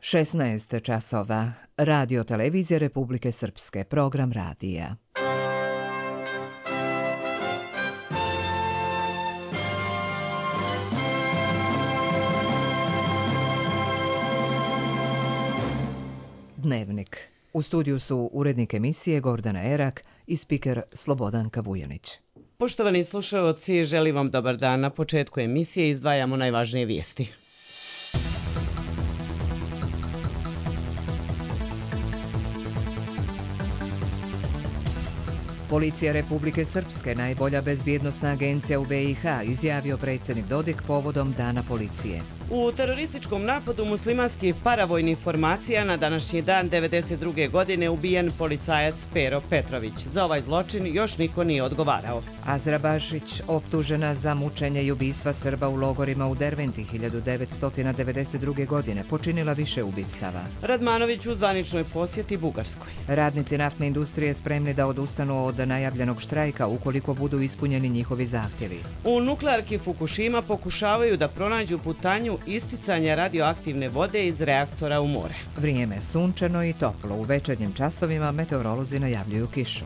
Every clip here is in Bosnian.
16 časova. Radio televizije Republike Srpske. Program radija. Dnevnik. U studiju su urednik emisije Gordana Erak i spiker Slobodanka Vujanić. Poštovani slušaoci, želim vam dobar dan. Na početku emisije izdvajamo najvažnije vijesti. Policija Republike Srpske, najbolja bezbjednosna agencija u BiH, izjavio predsjednik Dodik povodom Dana policije. U terorističkom napadu muslimanskih paravojnih formacija na današnji dan 1992. godine ubijen policajac Pero Petrović. Za ovaj zločin još niko nije odgovarao. Azra Bašić, optužena za mučenje i ubistva Srba u logorima u Derventi 1992. godine, počinila više ubistava. Radmanović u zvaničnoj posjeti Bugarskoj. Radnici naftne industrije spremni da odustanu od najavljenog štrajka ukoliko budu ispunjeni njihovi zahtjevi. U nuklearki Fukushima pokušavaju da pronađu putanju isticanja radioaktivne vode iz reaktora u more. Vrijeme sunčano i toplo. U večernjim časovima meteorolozi najavljuju kišu.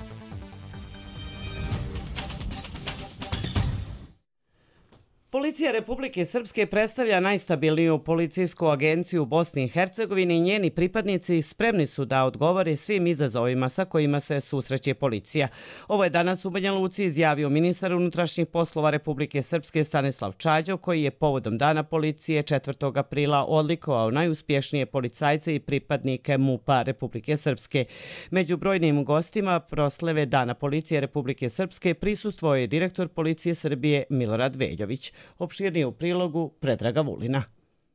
Policija Republike Srpske predstavlja najstabilniju policijsku agenciju u Bosni i Hercegovini i njeni pripadnici spremni su da odgovore svim izazovima sa kojima se susreće policija. Ovo je danas u Banja Luci izjavio ministar unutrašnjih poslova Republike Srpske Stanislav Čađo, koji je povodom Dana policije 4. aprila odlikovao najuspješnije policajce i pripadnike MUP-a Republike Srpske. Među brojnim gostima proslave Dana policije Republike Srpske prisustvovao je direktor policije Srbije Milorad Veljović. Opširnije u prilogu Predraga Vulina.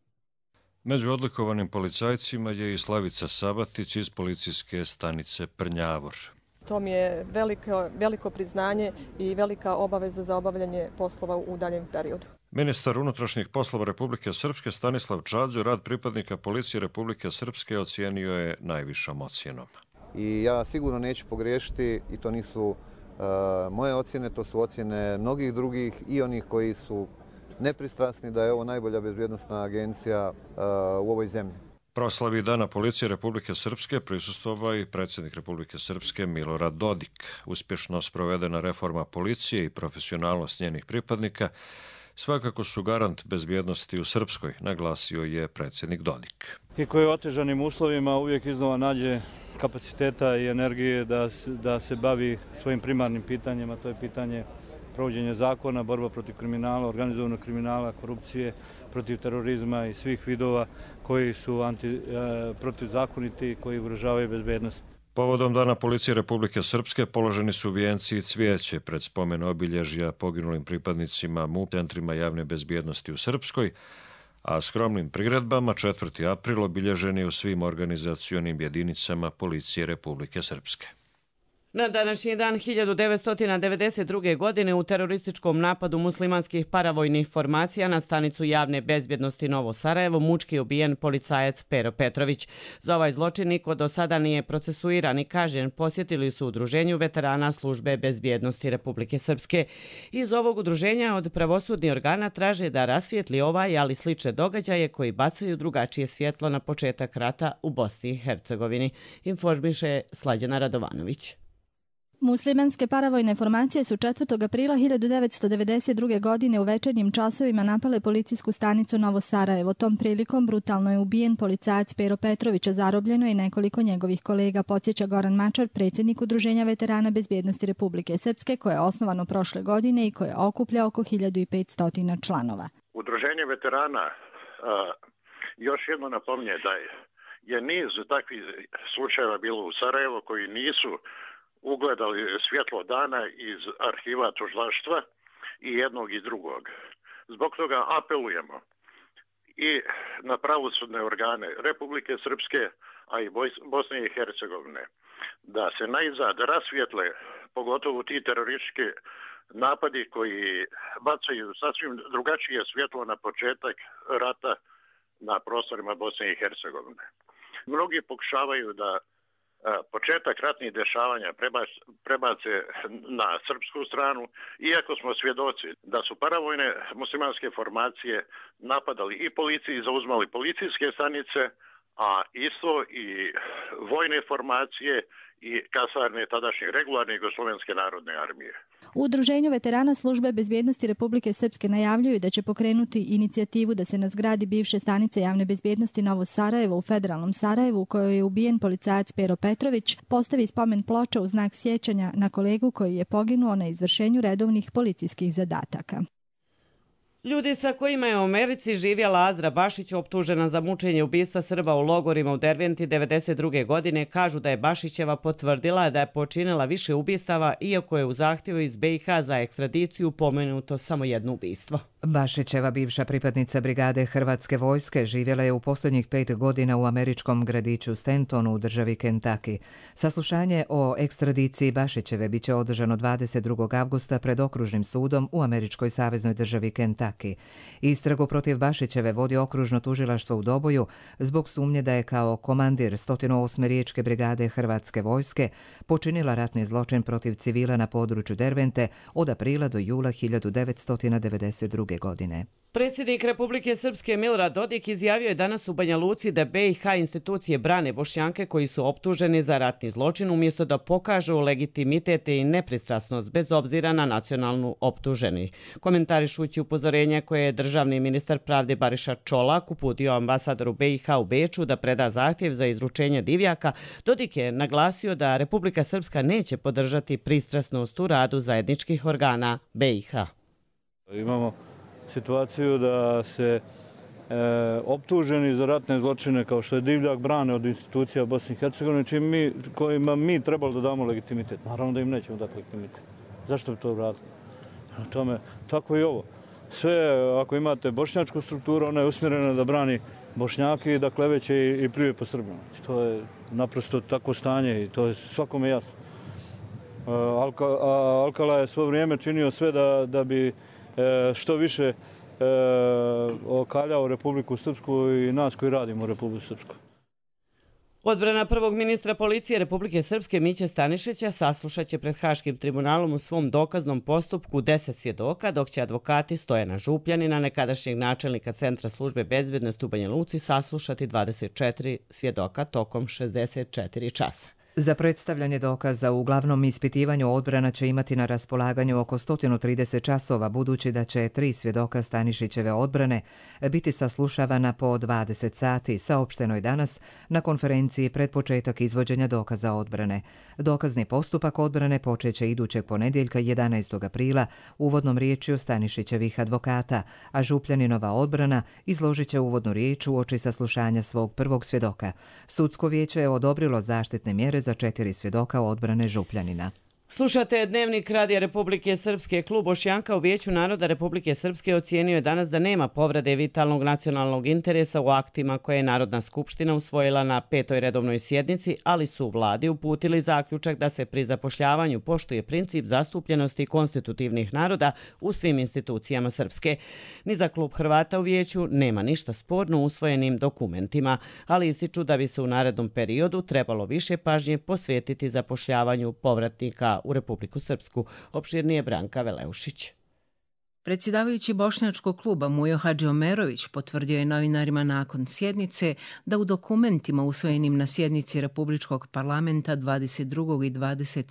Među odlikovanim policajcima je i Slavica Sabatić iz policijske stanice Prnjavor. To mi je veliko priznanje i velika obaveza za obavljanje poslova u daljem periodu. Ministar unutrašnjih poslova Republike Srpske Stanislav Čađo rad pripadnika policije Republike Srpske ocijenio je najvišom ocjenom. I ja sigurno neću pogriješiti i to nisu moje ocjene, to su ocjene mnogih drugih i onih koji su nepristrasni da je ovo najbolja bezbjednosna agencija u ovoj zemlji. Proslavi Dana policije Republike Srpske prisustvovao i predsjednik Republike Srpske Milorad Dodik. Uspješno sprovedena reforma policije i profesionalnost njenih pripadnika svakako su garant bezbjednosti u Srpskoj, naglasio je predsjednik Dodik. I koji u otežanim uslovima uvijek iznova nađe kapaciteta i energije da se bavi svojim primarnim pitanjima, to je pitanje provođenja zakona, borba protiv kriminala, organizovanog kriminala, korupcije, protiv terorizma i svih vidova koji su protivzakoniti i koji ugrožavaju bezbednost. Povodom Dana policije Republike Srpske položeni su vijenci i cvijeće pred spomen obilježja poginulim pripadnicima MUP centrima javne bezbjednosti u Srpskoj, a skromnim priredbama 4. april obilježen je u svim organizacionim jedinicama policije Republike Srpske. Na današnji dan 1992. godine u terorističkom napadu muslimanskih paravojnih formacija na stanicu javne bezbjednosti Novo Sarajevo mučki ubijen policajac Pero Petrović. Za ovaj zločin niko do sada nije procesuiran i kažnjen, posjetili su udruženju veterana službe bezbjednosti Republike Srpske. Iz ovog udruženja od pravosudnih organa traže da rasvijetli ovaj, ali slične događaje koji bacaju drugačije svjetlo na početak rata u Bosni i Hercegovini, informiše Slađana Radovanović. Muslimanske paravojne formacije su 4. aprila 1992. godine u večernjim časovima napale policijsku stanicu Novo Sarajevo. Tom prilikom brutalno je ubijen policajac Pero Petrović, a zarobljeno je nekoliko njegovih kolega, podsjeća Goran Mačar, predsjednik Udruženja veterana bezbjednosti Republike Srpske, koje je osnovano prošle godine i koje okuplja oko 1500 članova. Udruženje veterana još jedno napominje da je niz takvih slučajeva bilo u Sarajevo koji nisu ugledali svjetlo dana iz arhiva tužilaštva i jednog i drugog. Zbog toga apelujemo i na pravosudne organe Republike Srpske, a i Bosne i Hercegovine, da se najzad rasvijetle, pogotovo ti teroristički napadi koji bacaju sasvim drugačije svjetlo na početak rata na prostorima Bosne i Hercegovine. Mnogi pokušavaju da početak ratnih dešavanja prebace na srpsku stranu, iako smo svjedoci da su paravojne muslimanske formacije napadali i policiji, zauzmali policijske stanice, a isto i vojne formacije i kasarne tadašnje regularne Jugoslovenske narodne armije. U Udruženju veterana Službe bezbjednosti Republike Srpske najavljuju da će pokrenuti inicijativu da se na zgradi bivše stanice javne bezbjednosti Novo Sarajevo u federalnom Sarajevu, u kojoj je ubijen policajac Pero Petrović, postavi spomen ploča u znak sjećanja na kolegu koji je poginuo na izvršenju redovnih policijskih zadataka. Ljudi sa kojima je u Americi živjela Azra Bašić, optužena za mučenje ubistva Srba u logorima u Derventi 1992. godine, kažu da je Bašićeva potvrdila da je počinila više ubistava, iako je u zahtjevu iz BiH za ekstradiciju pomenuto samo jedno ubistvo. Bašićeva bivša pripadnica brigade Hrvatske vojske živjela je u posljednjih 5 godina u američkom gradiću Stantonu u državi Kentucky. Saslušanje o ekstradiciji Bašićeve biće održano 22. avgusta pred okružnim sudom u američkoj saveznoj državi Kentucky. Istragu protiv Bašićeve vodi okružno tužilaštvo u Doboju zbog sumnje da je kao komandir 108. riječke brigade Hrvatske vojske počinila ratni zločin protiv civila na području Dervente od aprila do jula 1992. godine. Predsjednik Republike Srpske Milorad Dodik izjavio je danas u Banja Luci da BiH institucije brane Bošnjake koji su optuženi za ratni zločin umjesto da pokažu legitimitet i nepristrasnost bez obzira na nacionalnu optuženi. Komentarišući upozorenje koje je državni ministar pravde Bariša Čolak uputio ambasadoru BiH u Beču da preda zahtjev za izručenje divljaka, Dodik je naglasio da Republika Srpska neće podržati pristrasnost u radu zajedničkih organa BiH. Imamo situaciju da se optuženi za ratne zločine kao što je divljak brane od institucija Bosne i Hercegovine, kojima mi trebali da damo legitimitet. Naravno da im nećemo dati legitimitet. Zašto bi to uradili? Tome, tako i ovo. Sve, ako imate bošnjačku strukturu, ona je usmjerena da brani Bošnjake i da kleveće i pljuje po Srbima. To je naprosto tako stanje i to je svakome jasno. Alkala je svo vrijeme činio sve da bi što više okaljao Republiku Srpsku i nas koji radimo u Republiku Srpsku. Odbrana prvog ministra policije Republike Srpske Miće Stanišića saslušat će pred Haškim tribunalom u svom dokaznom postupku 10 svjedoka, dok će advokati Stojana Župljanina, nekadašnjeg načelnika Centra službe bezbjednosti u Banja Luci, saslušati 24 svjedoka tokom 64 časa. Za predstavljanje dokaza u glavnom ispitivanju odbrana će imati na raspolaganju oko 130 časova, budući da će 3 svjedoka Stanišićeve odbrane biti saslušavana po 20 sati, saopšteno je danas na konferenciji pred početak izvođenja dokaza odbrane. Dokazni postupak odbrane počeće idućeg ponedjeljka 11. aprila uvodnom riječju Stanišićevih advokata, a Župljaninova odbrana izložit će uvodnu riječ uoči saslušanja svog prvog svjedoka. Sudsko vijeće je odobrilo zaštitne mjere za 4 svjedoka odbrane Župljanina. Slušate Dnevnik Radija Republike Srpske. Klub Bošnjaka u Vijeću naroda Republike Srpske ocijenio je danas da nema povrede vitalnog nacionalnog interesa u aktima koje je Narodna skupština usvojila na 5. redovnoj sjednici, ali su u vladi uputili zaključak da se pri zapošljavanju poštuje princip zastupljenosti konstitutivnih naroda u svim institucijama Srpske. Ni za klub Hrvata u Vijeću nema ništa sporno u usvojenim dokumentima, ali ističu da bi se u narednom periodu trebalo više pažnje posvetiti zapošljavanju povratnika u Republiku Srpsku. Opširnije Branka Veleušić. Predsjedavajući Bošnjačkog kluba Mujo Hadžiomerović potvrdio je novinarima nakon sjednice da u dokumentima usvojenim na sjednici Republičkog parlamenta 22. i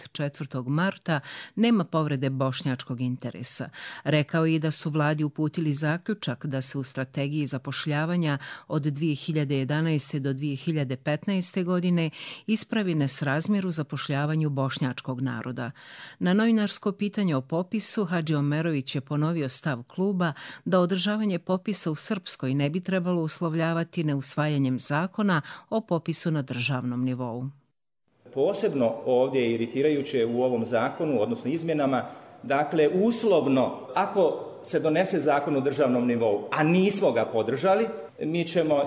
24. marta nema povrede bošnjačkog interesa. Rekao je i da su vladi uputili zaključak da se u strategiji zapošljavanja od 2011. do 2015. godine ispravi nesrazmjer u zapošljavanju bošnjačkog naroda. Na novinarsko pitanje o popisu Hadžiomerović je ponovio stav kluba da održavanje popisa u Srpskoj ne bi trebalo uslovljavati neusvajanjem zakona o popisu na državnom nivou. Posebno ovdje je iritirajuće u ovom zakonu, odnosno izmjenama, dakle uslovno, ako se donese zakon u državnom nivou, a nismo ga podržali, mi ćemo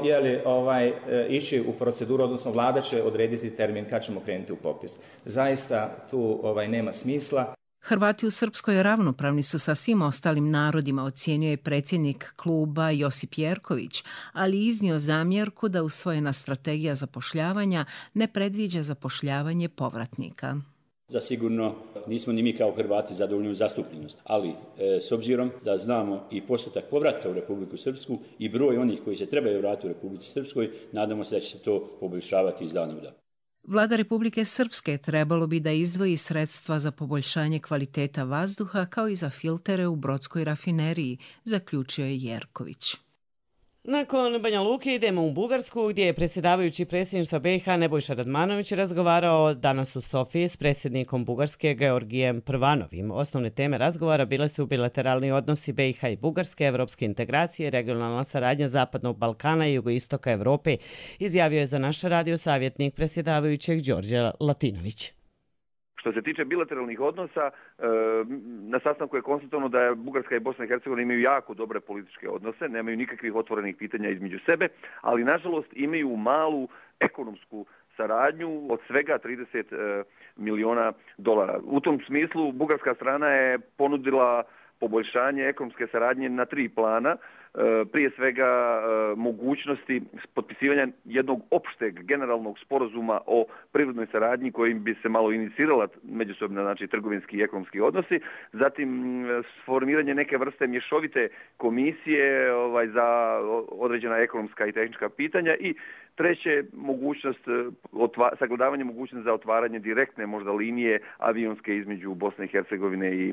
ići u proceduru, odnosno vlada će odrediti termin kad ćemo krenuti u popis. Zaista tu nema smisla. Hrvati u Srpskoj ravnopravni su sa svim ostalim narodima, ocijenio je predsjednik kluba Josip Jerković, ali iznio zamjerku da usvojena strategija zapošljavanja ne predviđa zapošljavanje povratnika. Zasigurno nismo ni mi kao Hrvati zadovoljni u zastupljenost, ali s obzirom da znamo i postotak povratka u Republiku Srpsku i broj onih koji se trebaju vratiti u Republici Srpskoj, nadamo se da će se to poboljšavati iz dana u dan. Vlada Republike Srpske trebalo bi da izdvoji sredstva za poboljšanje kvaliteta vazduha kao i za filtere u Brodskoj rafineriji, zaključio je Jerković. Nakon Banja Luke idemo u Bugarsku, gdje je predsjedavajući predsjedništva BiH Nebojša Radmanović razgovarao danas u Sofiji s predsjednikom Bugarske Georgijem Prvanovim. Osnovne teme razgovora bile su bilateralni odnosi BiH i Bugarske, evropske integracije, regionalna saradnja Zapadnog Balkana i jugoistoka Evrope, izjavio je za naš radio savjetnik predsjedavajućeg Đorđe Latinović. Što se tiče bilateralnih odnosa, na sastanku je konstatovano da je Bugarska i Bosna i Hercegovina imaju jako dobre političke odnose, nemaju nikakvih otvorenih pitanja između sebe, ali nažalost imaju malu ekonomsku saradnju od svega 30 miliona dolara. U tom smislu bugarska strana je ponudila poboljšanje ekonomske saradnje na 3 plana. Prije svega mogućnosti potpisivanja jednog opšteg generalnog sporazuma o privrednoj saradnji kojim bi se malo inicirala međusobno, znači trgovinski i ekonomski odnosi, zatim formiranje neke vrste mješovite komisije za određena ekonomska i tehnička pitanja i treće, mogućnost sagledavanje mogućnosti za otvaranje direktne možda linije avionske između Bosne i Hercegovine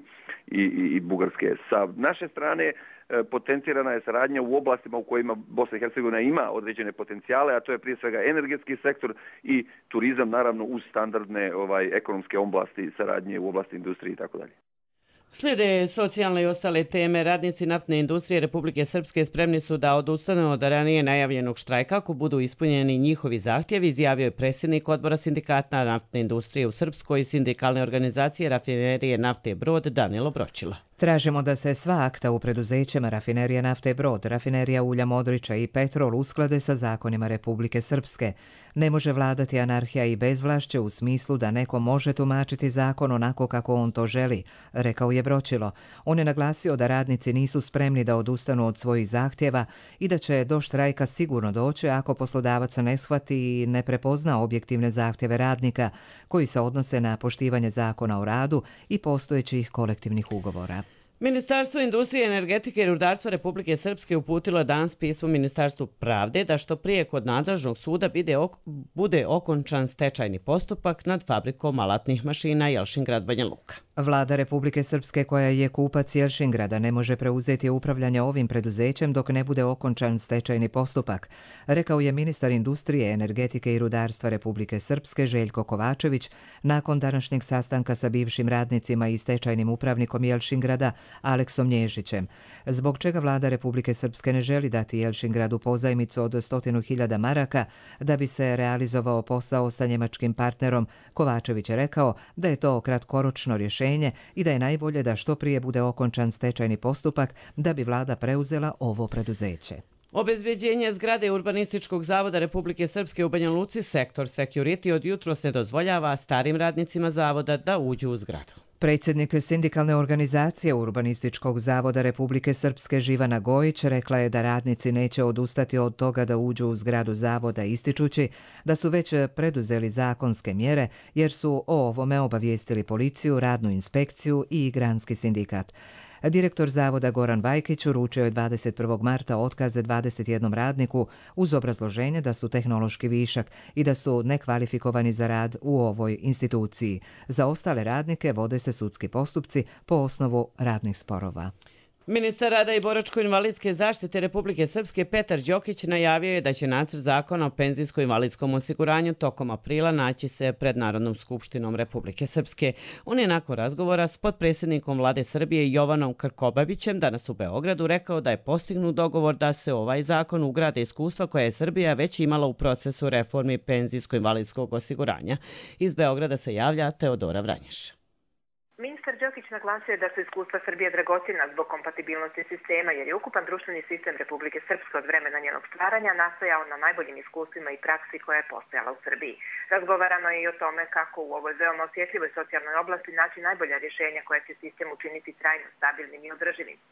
i Bugarske. Sa naše strane potencirana je saradnja u oblastima u kojima Bosna i Hercegovina ima određene potencijale, a to je prije svega energetski sektor i turizam, naravno uz standardne ekonomske oblasti saradnje u oblasti industrije i tako dalje. Slijede socijalne i ostale teme. Radnici naftne industrije Republike Srpske spremni su da odustanu od ranije najavljenog štrajka ako budu ispunjeni njihovi zahtjevi, izjavio je predsjednik odbora sindikata naftne industrije u Srpskoj i sindikalne organizacije Rafinerije nafte Brod Danilo Bročilo. Tražimo da se sva akta u preduzećima Rafinerije nafte Brod, Rafinerija ulja Modrića i Petrol usklade sa zakonima Republike Srpske. Ne može vladati anarhija i bezvlašće u smislu da neko može tumačiti zakon onako kako on to želi, rekao je Bročilo. On je naglasio da radnici nisu spremni da odustanu od svojih zahtjeva i da će do štrajka sigurno doći ako poslodavac ne shvati i ne prepozna objektivne zahtjeve radnika koji se odnose na poštivanje zakona o radu i postojećih kolektivnih ugovora. Ministarstvo industrije, energetike i rudarstva Republike Srpske uputilo danas pismo Ministarstvu pravde da što prije kod nadležnog suda bude okončan stečajni postupak nad fabrikom alatnih mašina Jelšingrad Banja Luka. Vlada Republike Srpske, koja je kupac Jelšingrada, ne može preuzeti upravljanje ovim preduzećem dok ne bude okončan stečajni postupak, rekao je ministar industrije, energetike i rudarstva Republike Srpske Željko Kovačević nakon današnjeg sastanka sa bivšim radnicima i stečajnim upravnikom Jelšingrada Aleksom Nježićem, zbog čega vlada Republike Srpske ne želi dati Jelšingradu pozajmicu od 100.000 maraka da bi se realizovao posao sa njemačkim partnerom. Kovačević je rekao da je to kratkoročno rješenje i da je najbolje da što prije bude okončan stečajni postupak da bi vlada preuzela ovo preduzeće. Obezbeđenje zgrade Urbanističkog zavoda Republike Srpske u Banja Luci, sektor Security, od jutros ne dozvoljava starim radnicima zavoda da uđu u zgradu. Predsjednik sindikalne organizacije Urbanističkog zavoda Republike Srpske Živana Gojić rekla je da radnici neće odustati od toga da uđu u zgradu zavoda, ističući da su već preduzeli zakonske mjere jer su o ovome obavijestili policiju, radnu inspekciju i granski sindikat. Direktor zavoda Goran Vajkić uručio je 21. marta otkaze 21 radniku uz obrazloženje da su tehnološki višak i da su nekvalifikovani za rad u ovoj instituciji. Za ostale radnike vode se sudski postupci po osnovu radnih sporova. Ministar rada i boračko-invalidske zaštite Republike Srpske Petar Đokić najavio je da će nacrt zakona o penzijsko-invalidskom osiguranju tokom aprila naći se pred Narodnom skupštinom Republike Srpske. On je nakon razgovora s potpredsjednikom vlade Srbije Jovanom Krkobabićem danas u Beogradu rekao da je postignut dogovor da se ovaj zakon ugrade iskustva koje je Srbija već imala u procesu reformi penzijsko-invalidskog osiguranja. Iz Beograda se javlja Teodora Vranješ. Ministar Đokić naglasio je da su iskustva Srbije dragocjena zbog kompatibilnosti sistema, jer je ukupan društveni sistem Republike Srpske od vremena njenog stvaranja nastojao na najboljim iskustvima i praksi koja je postojala u Srbiji. Razgovarano je i o tome kako u ovoj veoma osjetljivoj socijalnoj oblasti naći najbolja rješenja koja će sistem učiniti trajno stabilnim i održivim.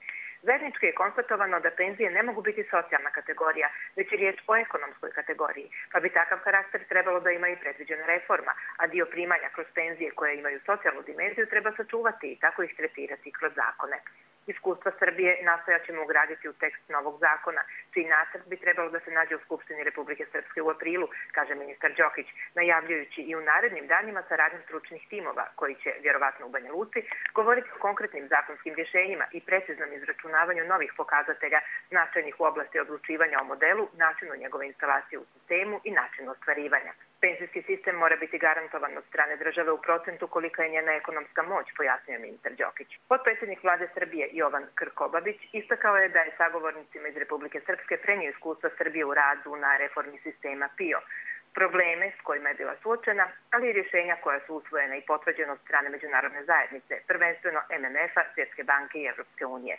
Zajednički je konstatovano da penzije ne mogu biti socijalna kategorija, već je riječ o ekonomskoj kategoriji, pa bi takav karakter trebalo da ima i predviđena reforma, a dio primanja kroz penzije koje imaju socijalnu dimenziju treba sačuvati i tako ih tretirati kroz zakone. Iskustva Srbije nastojat ćemo ugraditi u tekst novog zakona, čiji nacrt bi trebalo da se nađe u Skupštini Republike Srpske u aprilu, kaže ministar Đokić, najavljujući i u narednim danima saradnju stručnih timova, koji će, vjerovatno u Banja Luci, govoriti o konkretnim zakonskim rješenjima i preciznom izračunavanju novih pokazatelja značajnih u oblasti odlučivanja o modelu, načinu njegove instalacije u sistemu i načinu ostvarivanja. Penzijski sistem mora biti garantovan od strane države u procentu kolika je njena ekonomska moć, pojasnio ministar Đokić. Potpredsjednik vlade Srbije Jovan Krkobabić istakao je da je sagovornicima iz Republike Srpske prenio iskustva Srbije u radu na reformi sistema PIO, probleme s kojima je bila suočena, ali i rješenja koja su usvojena i potvrđena od strane međunarodne zajednice, prvenstveno MMF-a, Svjetske banke i Evropske unije.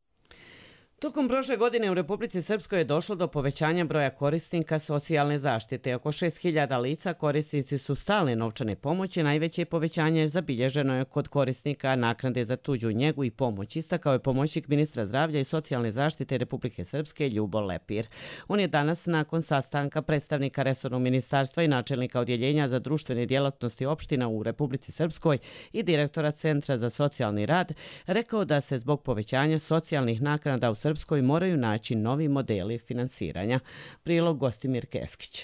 Tokom prošle godine u Republici Srpskoj je došlo do povećanja broja korisnika socijalne zaštite. Oko 6.000 lica korisnici su stalne novčane pomoći, najveće povećanje zabilježeno je kod korisnika naknade za tuđu njegu i pomoć, istakao je pomoćnik ministra zdravlja i socijalne zaštite Republike Srpske Ljubo Lepir. On je danas nakon sastanka predstavnika resornog ministarstva i načelnika odjeljenja za društvene djelatnosti opština u Republici Srpskoj i direktora Centra za socijalni rad rekao da se zbog povećanja socijalnih naknada u Srpskoj moraju naći novi modeli finansiranja. Prilog Gostimir Keskić.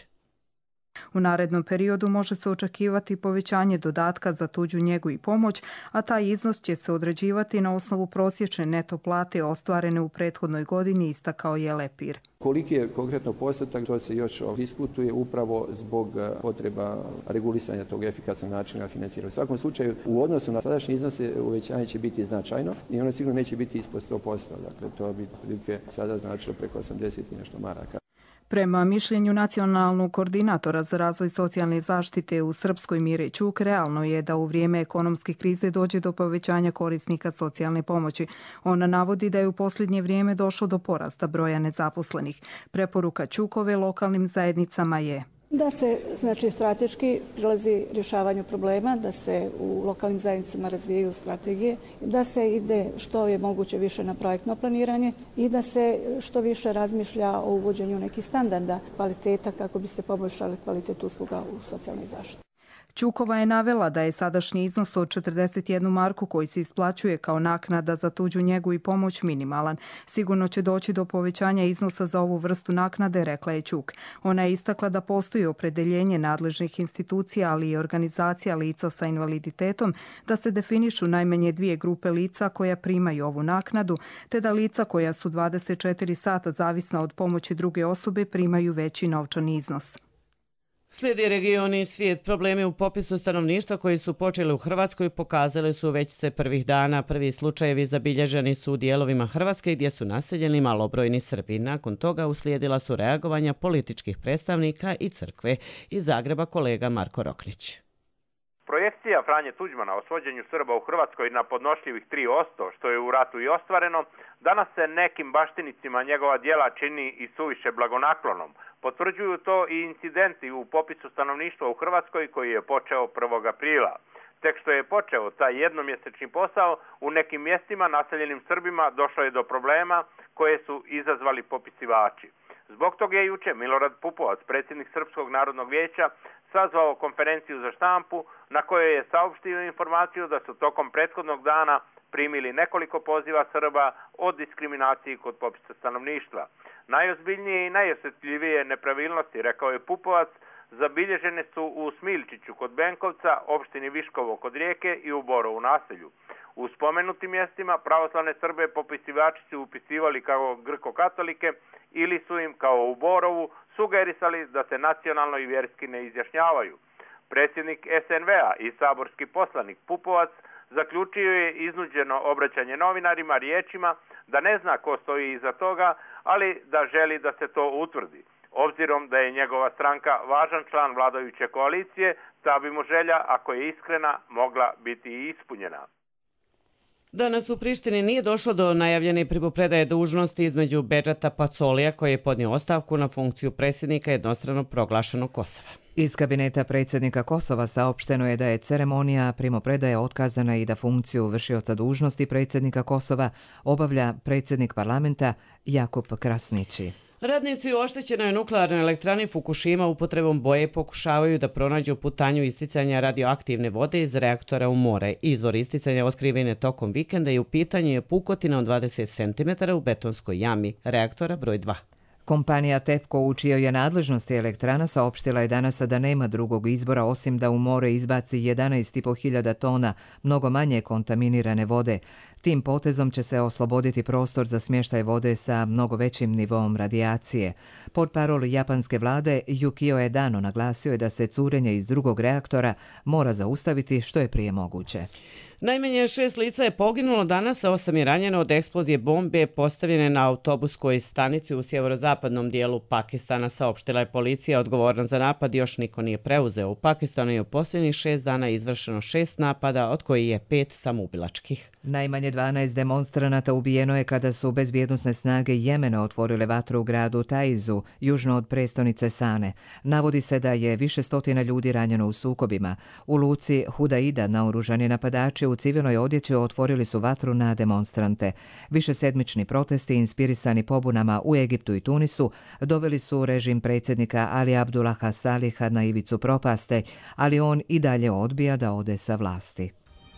U narednom periodu može se očekivati povećanje dodatka za tuđu njegu i pomoć, a taj iznos će se određivati na osnovu prosječne neto plate ostvarene u prethodnoj godini, istakao je Lepir. Koliki je konkretno postotak, to se još diskutuje upravo zbog potreba regulisanja tog efikasnog načina finansiranja. U svakom slučaju, u odnosu na sadašnje iznose uvećanje će biti značajno i ono sigurno neće biti ispod 100%. Dakle, to bi prilike sada značilo preko 80 i nešto maraka. Prema mišljenju nacionalnog koordinatora za razvoj socijalne zaštite u Srpskoj Mire Ćuk, realno je da u vrijeme ekonomske krize dođe do povećanja korisnika socijalne pomoći. Ona navodi da je u posljednje vrijeme došlo do porasta broja nezaposlenih. Preporuka Ćukove lokalnim zajednicama je da se strateški prilazi rješavanju problema, da se u lokalnim zajednicama razvijaju strategije, da se ide što je moguće više na projektno planiranje i da se što više razmišlja o uvođenju nekih standarda kvaliteta kako bi se poboljšali kvalitet usluga u socijalnoj zaštiti. Ćukova je navela da je sadašnji iznos od 41 marku koji se isplaćuje kao naknada za tuđu njegu i pomoć minimalan. Sigurno će doći do povećanja iznosa za ovu vrstu naknade, rekla je Ćuk. Ona je istakla da postoji opredeljenje nadležnih institucija, ali i organizacija lica sa invaliditetom, da se definišu najmanje 2 grupe lica koja primaju ovu naknadu, te da lica koja su 24 sata zavisna od pomoći druge osobe primaju veći novčani iznos. Slijedi regioni i svijet. Problemi u popisu stanovništva koji su počeli u Hrvatskoj pokazali su već se prvih dana. Prvi slučajevi zabilježeni su u dijelovima Hrvatske gdje su naseljeni malobrojni Srbi. Nakon toga uslijedila su reagovanja političkih predstavnika i crkve. Iz Zagreba kolega Marko Roknić. Projekcija Franje Tuđmana o svođenju Srba u Hrvatskoj na podnošljivih 3%, što je u ratu i ostvareno, danas se nekim baštinicima njegova djela čini i suviše blagonaklonom. Potvrđuju to i incidenti u popisu stanovništva u Hrvatskoj koji je počeo 1. aprila. Tek što je počeo taj jednomjesečni posao, u nekim mjestima naseljenim Srbima došlo je do problema koje su izazvali popisivači. Zbog toga je juče Milorad Pupovac, predsjednik Srpskog narodnog vijeća, sazvao konferenciju za štampu na kojoj je saopštio informaciju da su tokom prethodnog dana primili nekoliko poziva Srba o diskriminaciji kod popisa stanovništva. Najozbiljnije i najosjetljivije nepravilnosti, rekao je Pupovac, zabilježene su u Smilčiću kod Benkovca, opštini Viškovo kod Rijeke i u Borovu naselju. U spomenutim mjestima pravoslavne Srbe popisivači su upisivali kao grko-katolike ili su im, kao u Borovu, sugerisali da se nacionalno i vjerski ne izjašnjavaju. Predsjednik SNV-a i saborski poslanik Pupovac zaključio je iznuđeno obraćanje novinarima riječima da ne zna ko stoji iza toga, ali da želi da se to utvrdi. Obzirom da je njegova stranka važan član vladajuće koalicije, ta bi mu želja, ako je iskrena, mogla biti i ispunjena. Danas u Prištini nije došlo do najavljene primopredaje dužnosti između Bedžata Pacolija, koji je podnio ostavku na funkciju predsjednika jednostrano proglašenog Kosova. Iz kabineta predsjednika Kosova saopšteno je da je ceremonija primopredaje otkazana i da funkciju vršioca dužnosti predsjednika Kosova obavlja predsjednik parlamenta Jakub Krasnići. Radnici u oštećenoj nuklearnoj elektrani Fukushima upotrebom boje pokušavaju da pronađu putanju isticanja radioaktivne vode iz reaktora u more. Izvor isticanja otkriven je tokom vikenda i u pitanju je pukotina od 20 cm u betonskoj jami reaktora broj 2. Kompanija TEPCO, u čijoj je nadležnosti elektrana, saopštila je danas da nema drugog izbora osim da u more izbaci 11.500 tona mnogo manje kontaminirane vode. Tim potezom će se osloboditi prostor za smještaj vode sa mnogo većim nivom radijacije. Portparol japanske vlade Yukio Edano naglasio je da se curenje iz drugog reaktora mora zaustaviti što je prije moguće. Najmanje 6 lica je poginulo danas, a 8 je ranjeno od eksplozije bombe postavljene na autobuskoj stanici u sjeverozapadnom dijelu Pakistana, saopštila je policija. Odgovorna za napad još niko nije preuzeo. U Pakistanu je u posljednjih 6 dana izvršeno 6 napada, od kojih je 5 samoubilačkih. Najmanje 12 demonstranata ubijeno je kada su bezbjednosne snage Jemena otvorile vatru u gradu Taizu, južno od prestonice Sane. Navodi se da je više stotina ljudi ranjeno u sukobima. U luci Hudaida naoružani napadači u civilnoj odjeći otvorili su vatru na demonstrante. Višesedmični protesti inspirisani pobunama u Egiptu i Tunisu doveli su režim predsjednika Ali Abdullaha Saliha na ivicu propaste, ali on i dalje odbija da ode sa vlasti.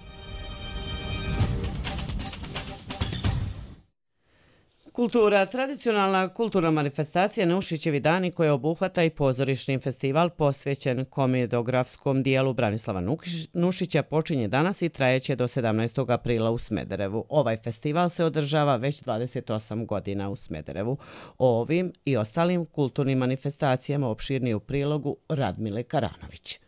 Kultura. Tradicionalna kulturna manifestacija Nušićevi dani koja obuhvata i pozorišni festival posvećen komedografskom dijelu Branislava Nušića počinje danas i trajeće do 17. aprila u Smederevu. Ovaj festival se održava već 28 godina u Smederevu. O ovim i ostalim kulturnim manifestacijama opširnije u prilogu Radmile Karanović.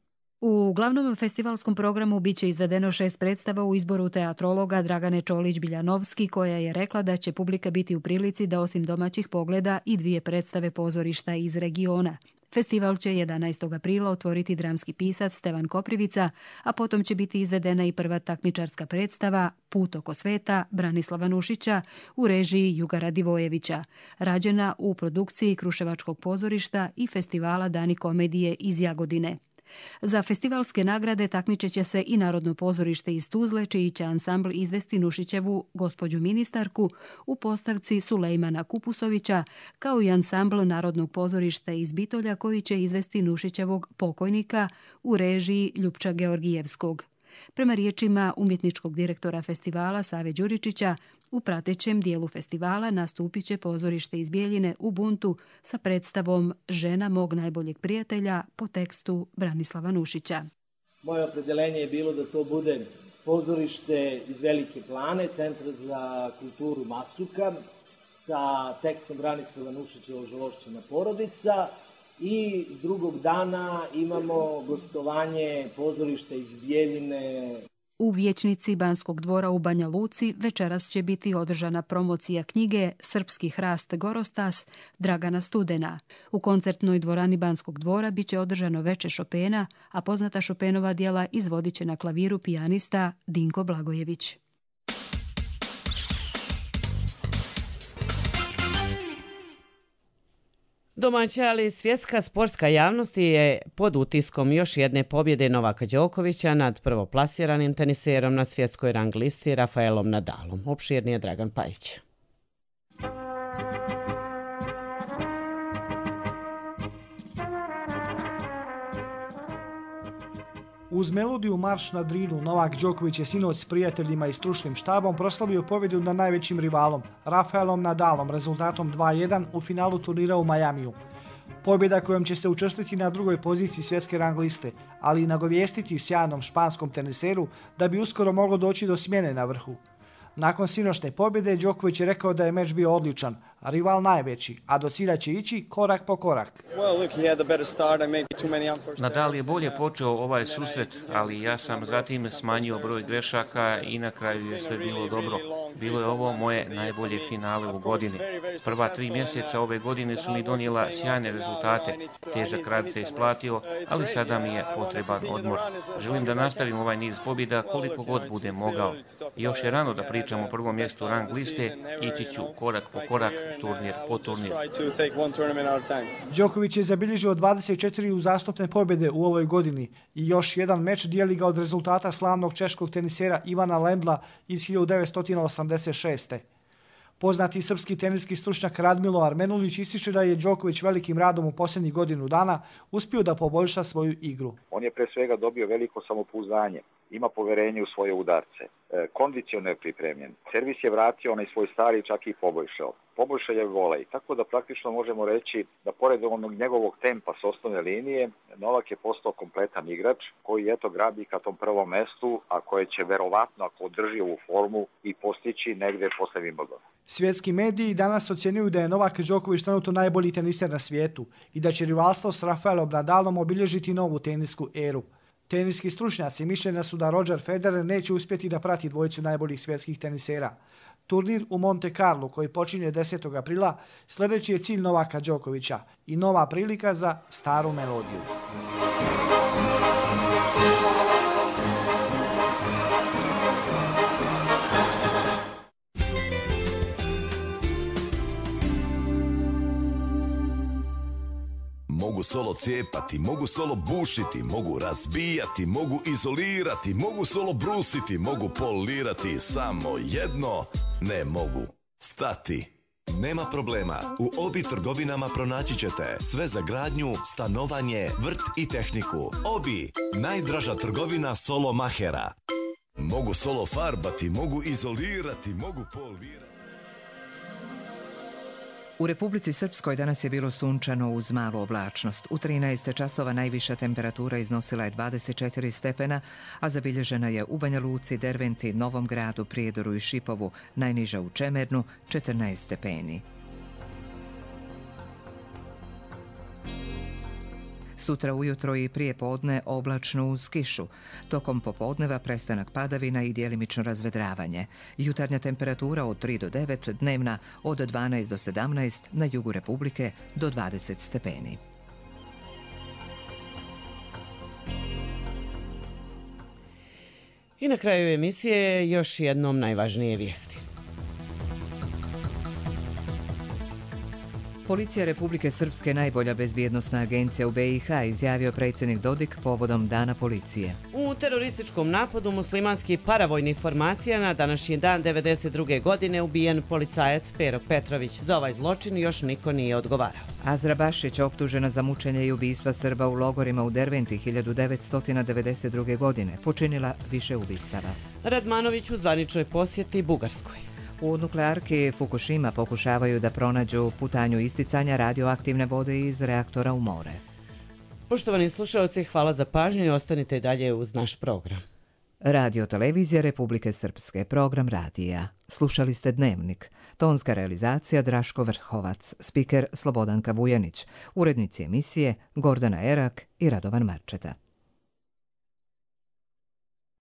U glavnom festivalskom programu biće izvedeno 6 predstava u izboru teatrologa Dragane Čolić-Biljanovski, koja je rekla da će publika biti u prilici da osim domaćih pogleda i 2 predstave pozorišta iz regiona. Festival će 11. aprila otvoriti dramski pisac Stevan Koprivica, a potom će biti izvedena i prva takmičarska predstava Put oko sveta Branislava Nušića u režiji Jugara Divojevića, rađena u produkciji Kruševačkog pozorišta i festivala Dani komedije iz Jagodine. Za festivalske nagrade takmičeće se i Narodno pozorište iz Tuzle, čiji će ansambl izvesti Nušićevu Gospođu ministarku u postavci Sulejmana Kupusovića, kao i ansambl Narodnog pozorišta iz Bitolja, koji će izvesti Nušićevog Pokojnika u režiji Ljupča Georgijevskog. Prema riječima umjetničkog direktora festivala Save Đuričića, u pratećem dijelu festivala nastupit će pozorište iz Bijeljine u Buntu sa predstavom Žena mog najboljeg prijatelja po tekstu Branislava Nušića. Moje opredeljenje je bilo da to bude pozorište iz Velike Plane, Centar za kulturu Masuka, sa tekstom Branislava Nušića Žalošćena porodica, i drugog dana imamo gostovanje pozorišta iz Bijeljine. U vijećnici Banskog dvora u Banja Luci večeras će biti održana promocija knjige Srpski hrast Gorostas Dragana Studena. U koncertnoj dvorani Banskog dvora biće održano veče Šopena, a poznata Šopenova djela izvodit će na klaviru pijanista Dinko Blagojević. Domaća, ali svjetska sportska javnost je pod utiskom još jedne pobjede Novaka Đokovića nad prvoplasiranim teniserom na svjetskoj rang listi Rafaelom Nadalom. Opširnije Dragan Pajić. Uz melodiju Marš na Drinu, Novak Đoković je sinoć s prijateljima i stručnim štabom proslavio pobjedu nad najvećim rivalom, Rafaelom Nadalom, rezultatom 2:1 u finalu turnira u Majamiju. Pobjeda kojom će se učvrstiti na drugoj poziciji svjetske rang liste, ali i nagovijestiti sjajnom španskom teniseru da bi uskoro moglo doći do smjene na vrhu. Nakon sinoćne pobjede, Đoković je rekao da je meč bio odličan, rival najveći, a do cilja će ići korak po korak. Nadal je bolje počeo ovaj susret, ali ja sam zatim smanjio broj grešaka i na kraju je sve bilo dobro. Bilo je ovo moje najbolje finale u godini. Prva 3 mjeseca ove godine su mi donijela sjajne rezultate. Težak rad se isplatio, ali sada mi je potreban odmor. Želim da nastavim ovaj niz pobjeda koliko god budem mogao. Još je rano da pričam o prvom mjestu rang liste, ići ću korak po korak turnir po turnir. Đoković je zabilježio 24 uzastopne pobjede u ovoj godini i još jedan meč dijeli ga od rezultata slavnog češkog tenisera Ivana Lendla iz 1986. Poznati srpski teniski stručnjak Radmilo Armenulić ističe da je Đoković velikim radom u posljednjih godinu dana uspio da poboljša svoju igru. On je pre svega dobio veliko samopouzdanje, ima poverenje u svoje udarce, kondiciono je pripremljen, servis je vratio onaj svoj stari, čak i poboljšao. Poboljšao je volej, tako da praktično možemo reći da pored onog njegovog tempa s osnovne linije, Novak je postao kompletan igrač koji eto grabi ka tom prvom mestu, a koje će verovatno, ako održi ovu formu, i postići negde posle Wimbledona. Svjetski mediji danas ocjenjuju da je Novak Đoković trenutno najbolji teniser na svijetu i da će rivalstvo s Rafaelom Nadalom obilježiti novu tenisku eru. Teniski stručnjaci mišljenja su da Roger Federer neće uspjeti da prati dvojicu najboljih svjetskih tenisera. Turnir u Monte Carlo koji počinje 10. aprila sljedeći je cilj Novaka Đokovića i nova prilika za staru melodiju. Mogu solo cijepati, mogu solo bušiti, mogu razbijati, mogu izolirati, mogu solo brusiti, mogu polirati, samo jedno ne mogu stati. Nema problema, u Obi trgovinama pronaći ćete sve za gradnju, stanovanje, vrt i tehniku. Obi, najdraža trgovina solo mahera. Mogu solo farbati, mogu izolirati, mogu polirati. U Republici Srpskoj danas je bilo sunčano uz malu oblačnost. U 13 časova najviša temperatura iznosila je 24 stepena, a zabilježena je u Banja Luci, Derventi, Novom Gradu, Prijedoru i Šipovu, najniža u Čemernu 14 stepeni. Sutra ujutro i prije podne oblačno uz kišu. Tokom popodneva prestanak padavina i djelimično razvedravanje. Jutarnja temperatura od 3 do 9, dnevna od 12 do 17, na jugu Republike do 20 stepeni. I na kraju emisije još jednom najvažnije vijesti. Policija Republike Srpske, najbolja bezbjednosna agencija u BiH, izjavio predsjednik Dodik povodom Dana policije. U terorističkom napadu muslimanskih paravojnih formacija na današnji dan 1992. godine ubijen policajac Pero Petrović. Za ovaj zločin još niko nije odgovarao. Azra Bašić, optužena za mučenje i ubistva Srba u logorima u Derventi 1992. godine, počinila više ubistava. Radmanović u zvaničnoj posjeti Bugarskoj. U nuklearki Fukushima pokušavaju da pronađu putanju isticanja radioaktivne vode iz reaktora u more. Poštovani slušalci, hvala za pažnju i ostanite dalje uz naš program. Radio Televizija Republike Srpske, program radija. Slušali ste Dnevnik. Tonska realizacija Draško Vrhovac, spiker Slobodanka Vujanić, urednici emisije Gordana Erak i Radovan Marčeta.